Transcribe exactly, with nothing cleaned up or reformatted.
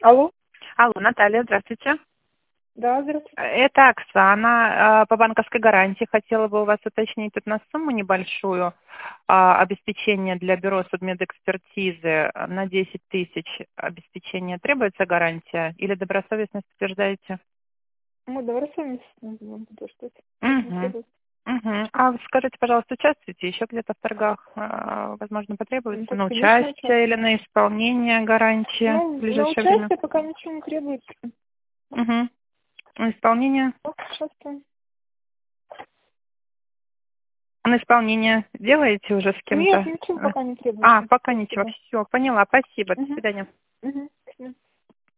Алло. Алло, Наталья, здравствуйте. Да, здравствуйте. Это Оксана. Э, По банковской гарантии хотела бы у вас уточнить тут на сумму небольшую. а, Обеспечение для бюро судмедэкспертизы на десять тысяч обеспечения. Требуется гарантия или добросовестность подтверждаете? Ну, давай с вами назовем, потому что это это не Угу. требует. Угу. А вы скажите, пожалуйста, участвуете еще где-то в торгах? А, Возможно, Ну, потребуется так, на конечно, участие или участвую. на исполнение гарантии в Ну, на ближайшее время? участие пока ничего не требуется. Угу. На исполнение? Вот, участвую. На исполнение делаете уже с Нет, кем-то? ничего Э, пока не А, требуется. пока ничего. Спасибо. Все, поняла. Спасибо. До Угу. свидания. Угу.